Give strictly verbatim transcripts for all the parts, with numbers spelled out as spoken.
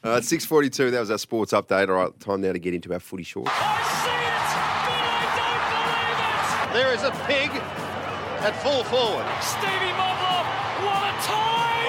Uh, six forty-two, that was our sports update. All right, time now to get into our footy shorts. I see it, but I don't believe it. There is a pig at full forward. Stevie Moblop, what a time!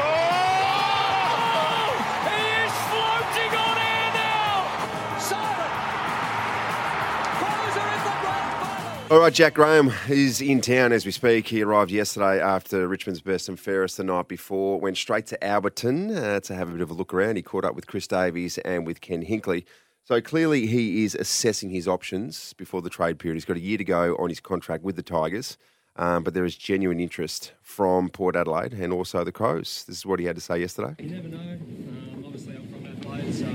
Oh! He is floating on air now. Simon, Crows are in the grand final. All right, Jack Graham is in town as we speak. He arrived yesterday after Richmond's best and fairest the night before. Went straight to Alberton uh, to have a bit of a look around. He caught up with Chris Davies and with Ken Hinkley. So clearly he is assessing his options before the trade period. He's got a year to go on his contract with the Tigers, um, but there is genuine interest from Port Adelaide and also the Crows. This is what he had to say yesterday. You never know. Um, obviously, I'm from Adelaide, so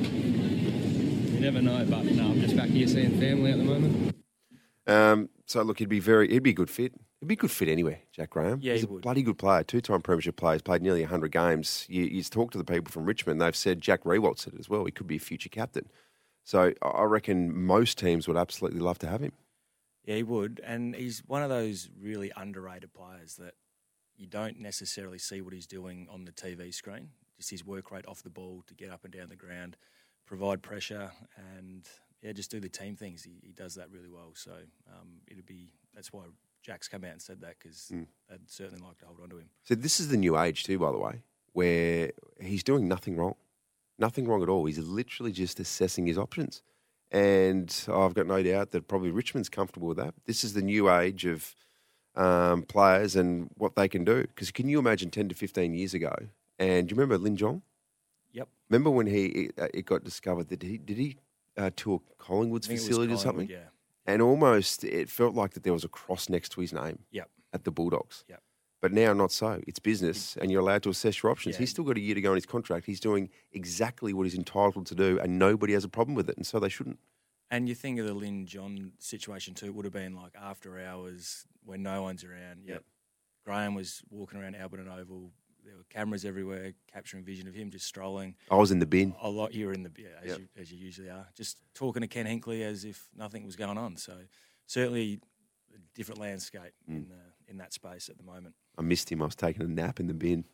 you never know. But no, I'm just back here seeing family at the moment. Um, so look, he'd be very, he'd be a good fit. He'd be a good fit anywhere, Jack Graham. Yeah, He's he a would. bloody good player, two-time premiership player. He's played nearly one hundred games. You, you talk to the people from Richmond, they've said Jack Riewoldt said it as well. He could be a future captain. So I reckon most teams would absolutely love to have him. Yeah, he would. And he's one of those really underrated players that you don't necessarily see what he's doing on the T V screen. Just his work rate off the ball to get up and down the ground, provide pressure, and yeah, just do the team things. He, he does that really well. So um, it'd be that's why Jack's come out and said that, because Mm. they'd certainly like to hold on to him. So this is the new age too, by the way, where he's doing nothing wrong. Nothing wrong at all. He's literally just assessing his options. And I've got no doubt that probably Richmond's comfortable with that. This is the new age of um, players and what they can do. Because can you imagine ten to fifteen years ago? And do you remember Lin Jong? Yep. Remember when he it, uh, it got discovered that he did he uh, tour Collingwood's I think it was facility or something? Collingwood, yeah. And almost it felt like that there was a cross next to his name Yep. at the Bulldogs. Yep. But now not so. It's business and you're allowed to assess your options. Yeah. He's still got a year to go on his contract. He's doing exactly what he's entitled to do and nobody has a problem with it, and so they shouldn't. And you think of the Lin John situation too, it would have been like after hours when no one's around. Yep. Yep. Graham was walking around Alberton Oval. There were cameras everywhere, capturing vision of him just strolling. I was in the bin. A lot, you were in the, yeah, as, Yep. you, as you usually are. Just talking to Ken Hinkley as if nothing was going on. So certainly a different landscape Mm. in, the, in that space at the moment. I missed him. I was taking a nap in the bin.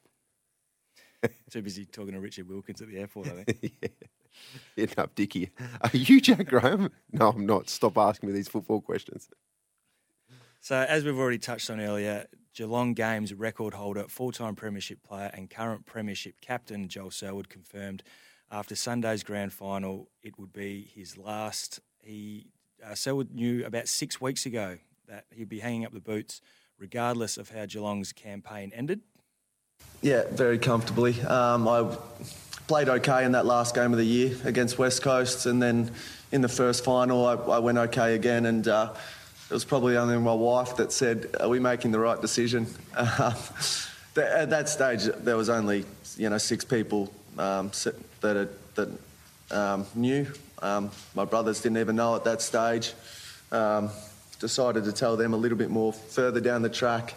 Too busy talking to Richard Wilkins at the airport, I think. yeah. Hitting up Dickie. Are you Jack Graham? No, I'm not. Stop asking me these football questions. So, as we've already touched on earlier, Geelong Games record holder, full-time premiership player and current premiership captain Joel Selwood confirmed after Sunday's grand final it would be his last. He uh, Selwood knew about six weeks ago that he'd be hanging up the boots regardless of how Geelong's campaign ended. Yeah, very comfortably. Um, I played okay in that last game of the year against West Coast, and then in the first final I, I went okay again, and uh, it was probably only my wife that said, "Are we making the right decision?" Um, at that stage, there was only you know six people um, that had, that um, knew. Um, my brothers didn't even know at that stage. Um, decided to tell them a little bit more further down the track.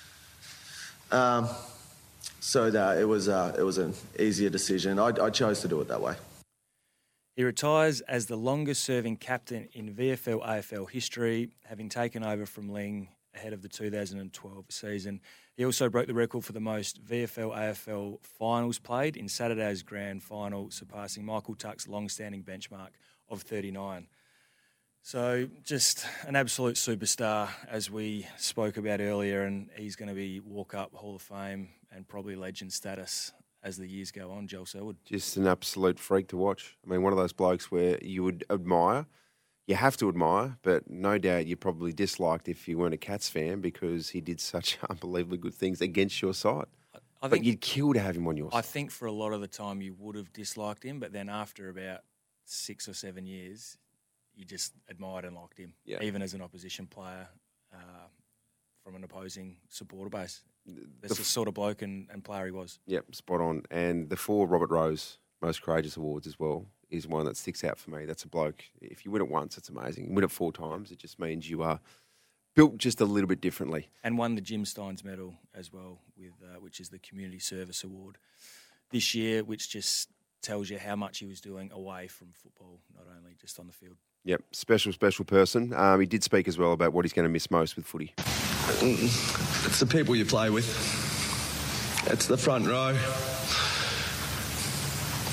Um, so uh, it was uh, it was an easier decision. I, I chose to do it that way. He retires as the longest-serving captain in V F L A F L history, having taken over from Ling ahead of the two thousand twelve season. He also broke the record for the most V F L A F L finals played in Saturday's grand final, surpassing Michael Tuck's long-standing benchmark of thirty-nine. So just an absolute superstar, as we spoke about earlier, and he's going to be walk-up Hall of Fame and probably legend status as the years go on, Joel Selwood. Just an absolute freak to watch. I mean, one of those blokes where you would admire, you have to admire, but no doubt you probably disliked if you weren't a Cats fan because he did such unbelievably good things against your side. I But think, you'd kill to have him on your side. I think for a lot of the time you would have disliked him, but then after about six or seven years, you just admired and liked him, Yeah. even as an opposition player uh, from an opposing supporter base. That's The the f- sort of bloke and, and player he was. Yep, spot on. And the four Robert Rose Most Courageous Awards as well is one that sticks out for me. That's a bloke. If you win it once, it's amazing. You win it four times, it just means you are built just a little bit differently. And won the Jim Steins Medal as well, with uh, which is the Community Service Award this year, which just tells you how much he was doing away from football, not only just on the field. Yep, special, special person. Um, he did speak as well about what he's going to miss most with footy. It's the people you play with. It's the front row.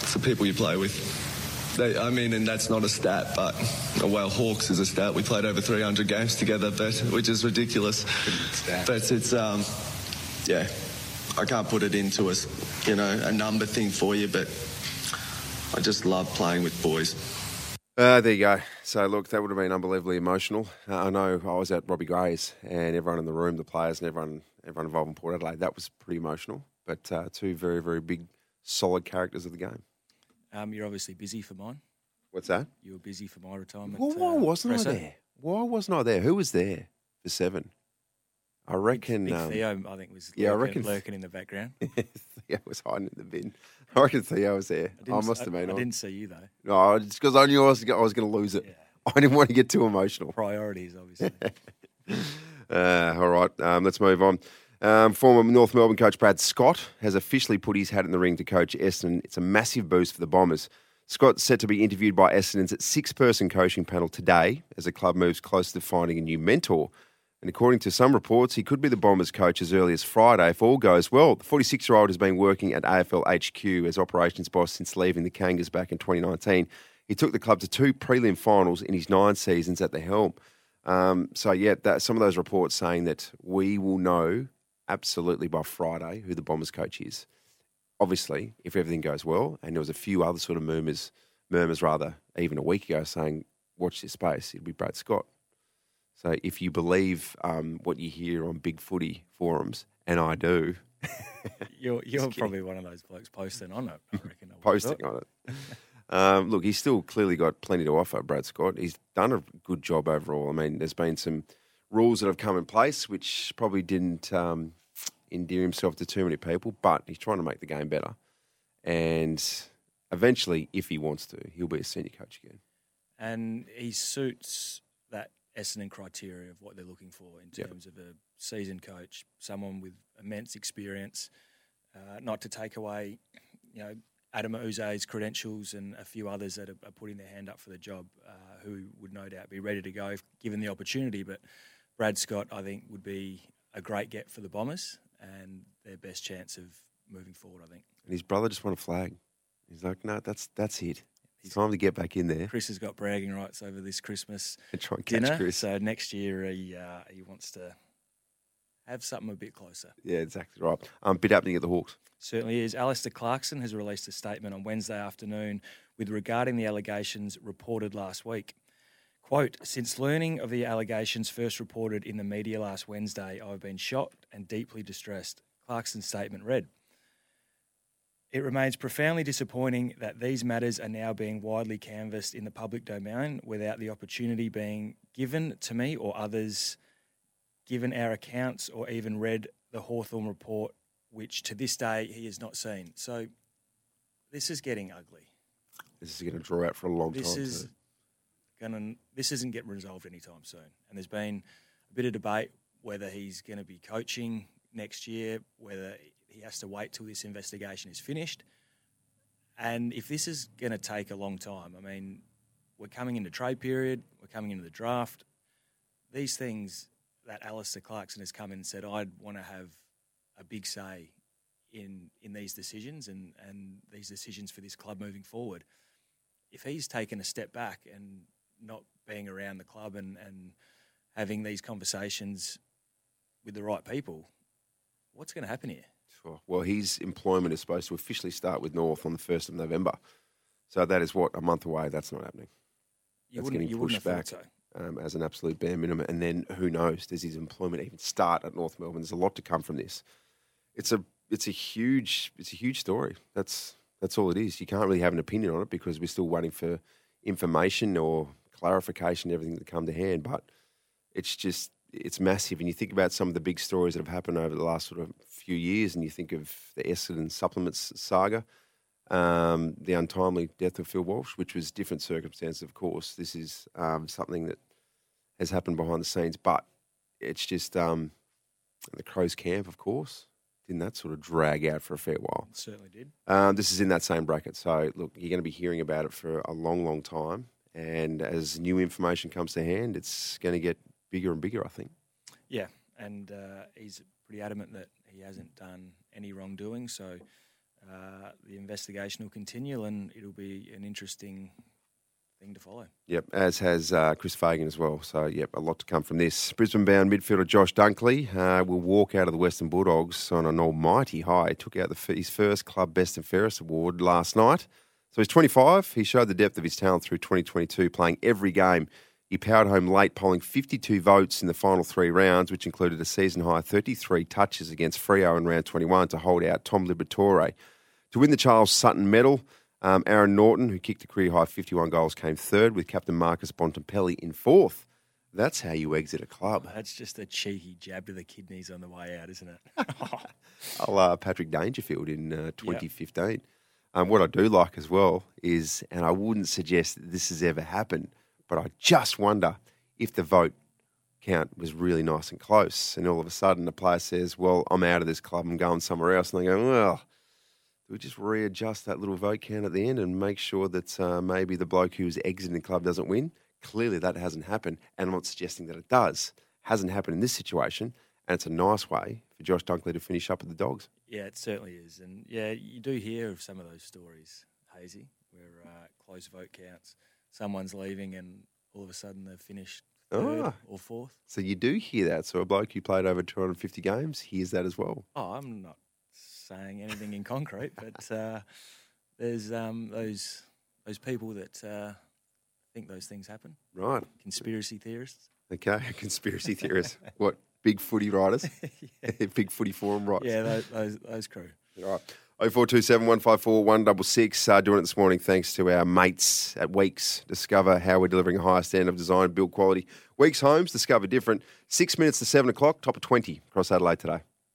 it's the people you play with. They, I mean, and that's not a stat, but well, Hawks is a stat. We played over three hundred games together, but which is ridiculous. But it's um, yeah, I can't put it into a you know a number thing for you, but I just love playing with boys. Uh, there you go. So, look, that would have been unbelievably emotional. Uh, I know I was at Robbie Gray's and everyone in the room, the players and everyone everyone involved in Port Adelaide, that was pretty emotional. But uh, two very, very big, solid characters of the game. Um, you're obviously busy for mine. What's that? You were busy for my retirement. Well, why uh, wasn't presser. I there? Why wasn't I there? Who was there for seven? I reckon... Big um, Theo, I think, was yeah, I lurking, reckon- lurking in the background. Theo was hiding in the bin. I reckon Theo was there. I, didn't- must have been I, I on. didn't see you, though. No, it's because I knew I was, I was going to lose it. Yeah. I didn't want to get too emotional. Priorities, obviously. Uh, all right, um, let's move on. Um, former North Melbourne coach Brad Scott has officially put his hat in the ring to coach Essendon. It's a massive boost for the Bombers. Scott's set to be interviewed by Essendon's six-person coaching panel today as the club moves closer to finding a new mentor. And according to some reports, he could be the Bombers coach as early as Friday if all goes well. The forty-six-year-old has been working at A F L H Q as operations boss since leaving the Kangas back in twenty nineteen. He took the club to two prelim finals in his nine seasons at the helm. Um, so, yeah, that, some of those reports saying that we will know absolutely by Friday who the Bombers coach is. Obviously, if everything goes well, and there was a few other sort of murmurs, murmurs rather, even a week ago saying, watch this space, it'll be Brad Scott. So if you believe um, what you hear on big footy forums, and I do. You're, you're probably one of those blokes posting on it, I reckon. I would posting have on it. Um, look, he's still clearly got plenty to offer, Brad Scott. He's done a good job overall. I mean, there's been some rules that have come in place which probably didn't um, endear himself to too many people, but he's trying to make the game better. And eventually, if he wants to, he'll be a senior coach again. And he suits that Essendon criteria of what they're looking for in Yep. terms of a seasoned coach, someone with immense experience, uh, not to take away, you know, Adam Uze's credentials and a few others that are, are putting their hand up for the job, uh, who would no doubt be ready to go if given the opportunity. But Brad Scott, I think, would be a great get for the Bombers and their best chance of moving forward, I think. And his brother just won a flag. He's like, no, that's that's it. It's time to get back in there Chris has got bragging rights over this Christmas and try and catch dinner, Chris. so next year he uh, he wants to have something a bit closer. Yeah, exactly right. Um, bit happening at the Hawks. Certainly is. Alistair Clarkson has released a statement on Wednesday afternoon with regarding the allegations reported last week. Quote, since learning of the allegations first reported in the media last Wednesday, I've been shocked and deeply distressed. Clarkson's statement read, it remains profoundly disappointing that these matters are now being widely canvassed in the public domain without the opportunity being given to me or others, given our accounts or even read the Hawthorn report, which to this day he has not seen. So this is getting ugly. This is going to draw out for a long This time. is too. going to. This isn't getting resolved anytime soon. And there's been a bit of debate whether he's going to be coaching next year, whether he has to wait till this investigation is finished. And if this is going to take a long time, I mean, we're coming into trade period, we're coming into the draft. These things that Alistair Clarkson has come in and said, I'd want to have a big say in in these decisions and, and these decisions for this club moving forward. If he's taken a step back and not being around the club and, and having these conversations with the right people, what's going to happen here? Sure. Well, his employment is supposed to officially start with North on the first of November. So that is, what, a month away? That's not happening. You That's wouldn't, getting you wouldn't pushed have back thought so. um, as an absolute bare minimum. And then who knows? Does his employment even start at North Melbourne? There's a lot to come from this. It's a it's a huge it's a huge story. That's that's all it is. You can't really have an opinion on it because we're still waiting for information or clarification, everything to come to hand. But it's just it's massive. And you think about some of the big stories that have happened over the last sort of few years, and you think of the Essendon supplements saga. Um, the untimely death of Phil Walsh, which was different circumstances, of course. This is um, something that has happened behind the scenes, but it's just um, the Crows camp, of course. Didn't that sort of drag out for a fair while? It certainly did. Um, this is in that same bracket. So, look, you're going to be hearing about it for a long, long time. And as new information comes to hand, it's going to get bigger and bigger, I think. Yeah, and uh, he's pretty adamant that he hasn't done any wrongdoing, so uh, the investigation will continue, and it'll be an interesting thing to follow. Yep, as has uh, Chris Fagan as well. So, yep, a lot to come from this. Brisbane-bound midfielder Josh Dunkley uh, will walk out of the Western Bulldogs on an almighty high. He took out the, his first club Best and Fairest award last night. So he's twenty-five. He showed the depth of his talent through twenty twenty-two, playing every game. He powered home late, polling fifty-two votes in the final three rounds, which included a season-high thirty-three touches against Freo in round twenty-one to hold out Tom Liberatore. To win the Charles Sutton medal, Um, Aaron Norton, who kicked a career-high fifty-one goals, came third, with Captain Marcus Bontempelli in fourth. That's how you exit a club. That's just a cheeky jab to the kidneys on the way out, isn't it? I'll, uh, Patrick Dangerfield in uh, twenty fifteen. Yep. Um, what I do like as well is, and I wouldn't suggest that this has ever happened, but I just wonder if the vote count was really nice and close, and all of a sudden the player says, well, I'm out of this club, I'm going somewhere else, and they go, well, we just readjust that little vote count at the end and make sure that uh, maybe the bloke who's exiting the club doesn't win. Clearly that hasn't happened, and I'm not suggesting that it does. Hasn't happened in this situation, and it's a nice way for Josh Dunkley to finish up with the Dogs. Yeah, it certainly is. And, yeah, you do hear of some of those stories, Hazy, where uh, close vote counts, someone's leaving and all of a sudden they've finished third Ah. or fourth. So you do hear that. So a bloke who played over two hundred fifty games hears that as well. Oh, I'm not saying anything in concrete, but uh, there's um, those those people that uh, think those things happen. Right. Conspiracy theorists. Okay, conspiracy theorists. What, big footy writers? Yeah. Big footy forum writers? Yeah, those, those, those crew. All right. oh four two seven, one five four, one six six. Uh, doing it this morning thanks to our mates at Weeks. Discover how we're delivering a higher standard of design and build quality. Weeks Homes, discover different. Six minutes to seven o'clock, top of twenty across Adelaide today.